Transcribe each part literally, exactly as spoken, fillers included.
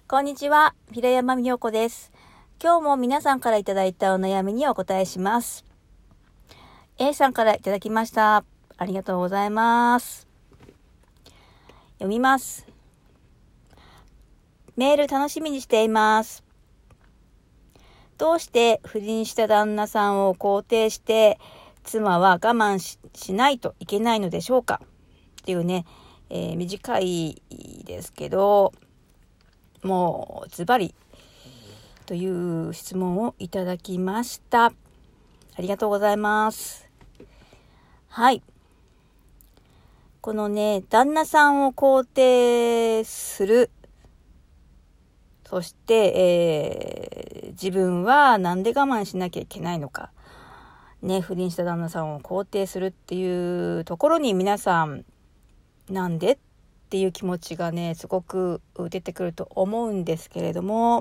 こんにちは、平山美代子です。今日も皆さんからいただいたお悩みにお答えします。A さんからいただきました。ありがとうございます。読みます。メール楽しみにしています。どうして不倫した旦那さんを肯定して妻は我慢 し, しないといけないのでしょうかっていうね、えー、短いですけど、もうズバリという質問をいただきました。ありがとうございます。はい。このね、旦那さんを肯定する。そして、えー、自分はなんで我慢しなきゃいけないのか。ね、不倫した旦那さんを肯定するっていうところに皆さん、なんでっていう気持ちがね、すごく出てくると思うんですけれども、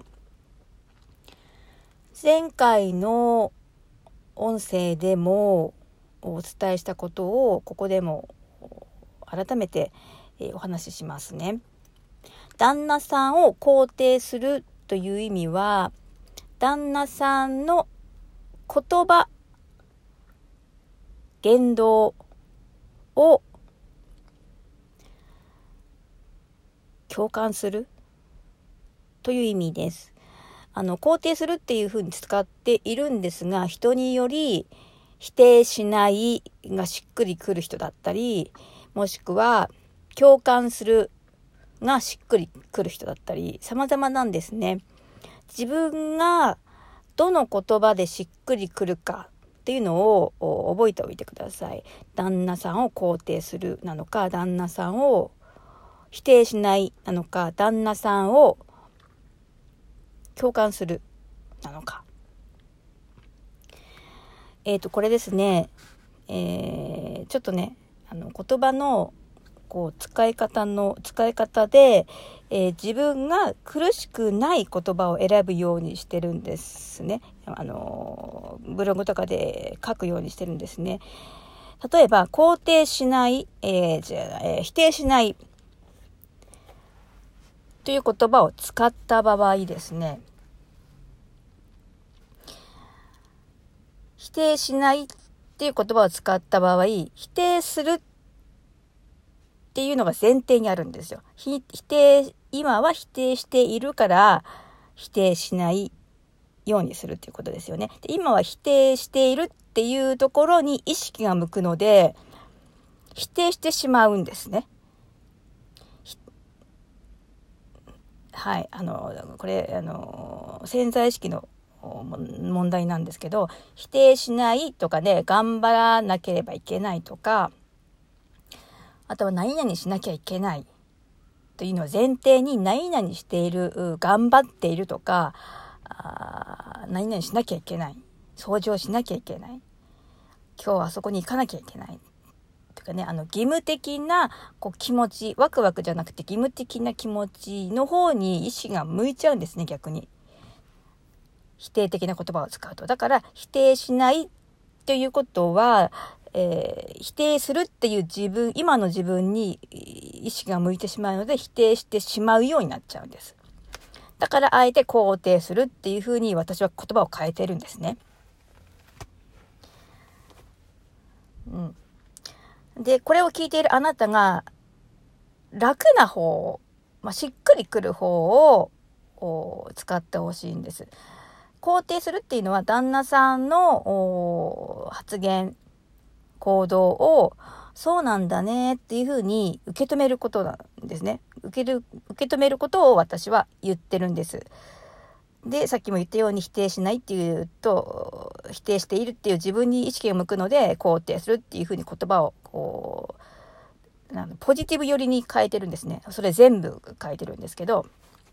前回の音声でもお伝えしたことをここでも改めてお話ししますね。旦那さんを肯定するという意味は、旦那さんの言葉、言動を共感するという意味です。あの肯定するっていうふうに使っているんですが、人により否定しないがしっくりくる人だったり、もしくは共感するがしっくりくる人だったり、様々なんですね。自分がどの言葉でしっくりくるかっていうのを覚えておいてください。旦那さんを肯定するなのか、旦那さんを否定しないなのか、旦那さんを共感するなのか。えっと、これですね、えー、ちょっとね、あの言葉のこう使い方の使い方で、えー、自分が苦しくない言葉を選ぶようにしてるんですね。あのブログとかで書くようにしてるんですね。例えば肯定しない、えーじゃあえー、否定しないという言葉を使った場合ですね、否定しないっていう言葉を使った場合、否定するっていうのが前提にあるんですよ。否定、今は否定しているから否定しないようにするっていうことですよね。で、今は否定しているっていうところに意識が向くので、否定してしまうんですね。はい、あのこれあの潜在意識の問題なんですけど、否定しないとかね、頑張らなければいけないとか、あとは何々しなきゃいけないというのは前提に何々している、頑張っているとか、あ何々しなきゃいけない、掃除をしなきゃいけない、今日あそこに行かなきゃいけないとかね、あの義務的なこう気持ち、ワクワクじゃなくて義務的な気持ちの方に意識が向いちゃうんですね、逆に。否定的な言葉を使うと。だから否定しないということは、えー、否定するっていう自分、今の自分に意識が向いてしまうので、否定してしまうようになっちゃうんです。だからあえて肯定するっていうふうに私は言葉を変えてるんですね。うん。で、これを聞いているあなたが楽な方、まあ、しっくりくる方を使ってほしいんです。肯定するっていうのは旦那さんの発言、行動をそうなんだねっていうふうに受け止めることなんですね。受ける、受け止めることを私は言ってるんです。で、さっきも言ったように否定しないっていうと、否定しているっていう自分に意識が向くので、肯定するっていうふうに言葉をこう、ポジティブ寄りに変えてるんですね。それ全部変えてるんですけど、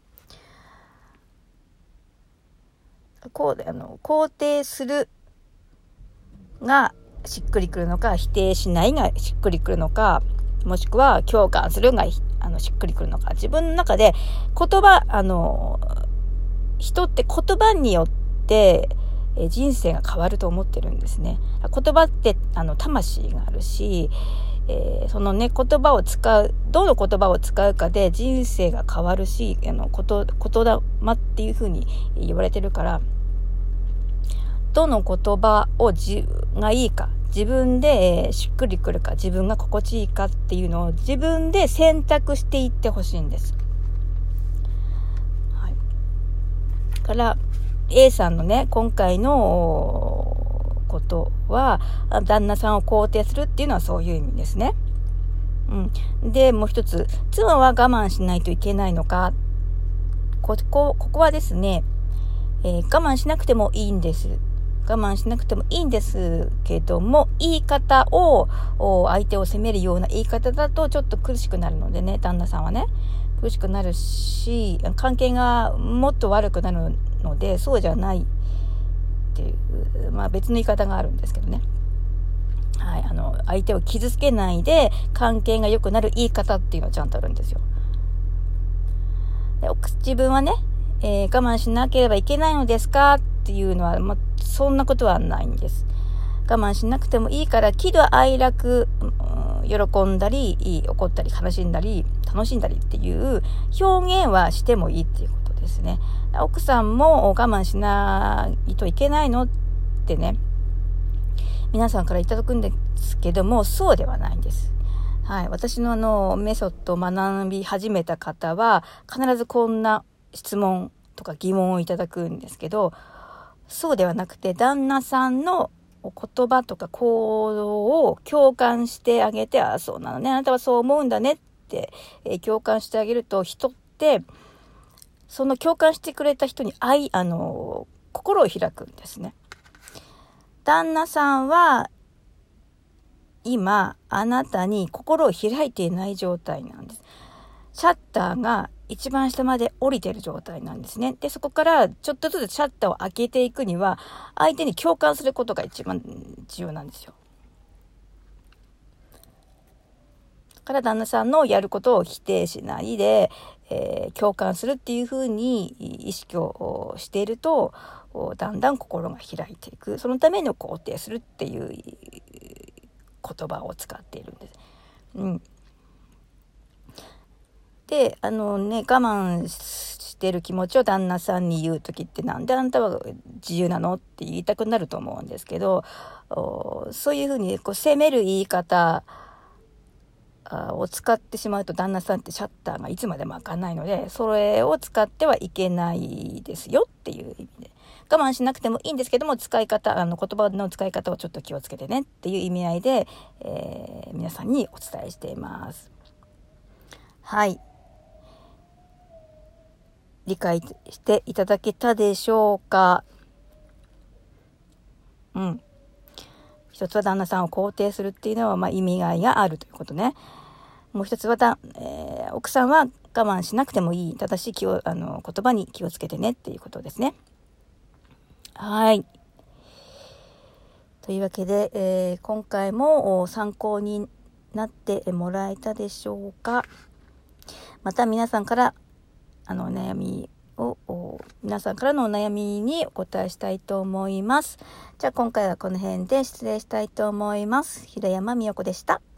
こうあの肯定するがしっくりくるのか、否定しないがしっくりくるのか、もしくは共感するがあのしっくりくるのか、自分の中で言葉、あの人って言葉によって人生が変わると思ってるんですね。言葉ってあの魂があるし、 えー、そのね言葉を使うどの言葉を使うかで人生が変わるし、あのこと言霊っていう風に言われてるから、どの言葉をじがいいか、自分で、えー、しっくりくるか、自分が心地いいかっていうのを自分で選択していってほしいんです。はい。だから A さんのね今回のことは旦那さんを肯定するっていうのはそういう意味ですね。うん。でもう一つ、妻は我慢しないといけないのか。ここここはですね、えー、我慢しなくてもいいんです。我慢しなくてもいいんですけども、言い方を相手を責めるような言い方だとちょっと苦しくなるのでね、旦那さんはね苦しくなるし、関係がもっと悪くなるので、そうじゃないっていう、まあ別の言い方があるんですけどね。はい、あの相手を傷つけないで関係が良くなる言い方っていうのはちゃんとあるんですよ。で自分はね、えー、我慢しなければいけないのですかっていうのは、まあ、そんなことはないんです。我慢しなくてもいいから、喜怒哀楽、うん、喜んだり怒ったり悲しんだり楽しんだりっていう表現はしてもいいっていうことですね。奥さんも我慢しないといけないのってね、皆さんからいただくんですけども、そうではないんです。はい、私のあのメソッドを学び始めた方は必ずこんな質問とか疑問をいただくんですけど、そうではなくて、旦那さんの言葉とか行動を共感してあげて、あ、そうなのね、あなたはそう思うんだねって、えー、共感してあげると、人ってその共感してくれた人に愛あの心を開くんですね。旦那さんは今あなたに心を開いていない状態なんです。シャッターが一番下まで降りている状態なんですね。で、そこからちょっとずつシャッターを開けていくには、相手に共感することが一番重要なんですよ。だから旦那さんのやることを否定しないで、えー、共感するっていう風に意識をしていると、だんだん心が開いていく。そのための肯定するっていう言葉を使っているんです。うん。で、あのね、我慢してる気持ちを旦那さんに言うときって、なんであんたは自由なのって言いたくなると思うんですけど、そういうふうにこう責める言い方を使ってしまうと、旦那さんってシャッターがいつまでも開かないので、それを使ってはいけないですよっていう意味で、我慢しなくてもいいんですけども、使い方、あの言葉の使い方をちょっと気をつけてねっていう意味合いで、えー、皆さんにお伝えしています。はい。理解していただけたでしょうか。うん。一つは旦那さんを肯定するっていうのは、まあ、意味合いがあるということね。もう一つはだ、えー、奥さんは我慢しなくてもいい。ただし気を、あの、言葉に気をつけてねっていうことですね。はい。というわけで、えー、今回も参考になってもらえたでしょうか。また皆さんからあのお悩みを皆さんからのお悩みにお答えしたいと思います。じゃあ今回はこの辺で失礼したいと思います。平山美代子でした。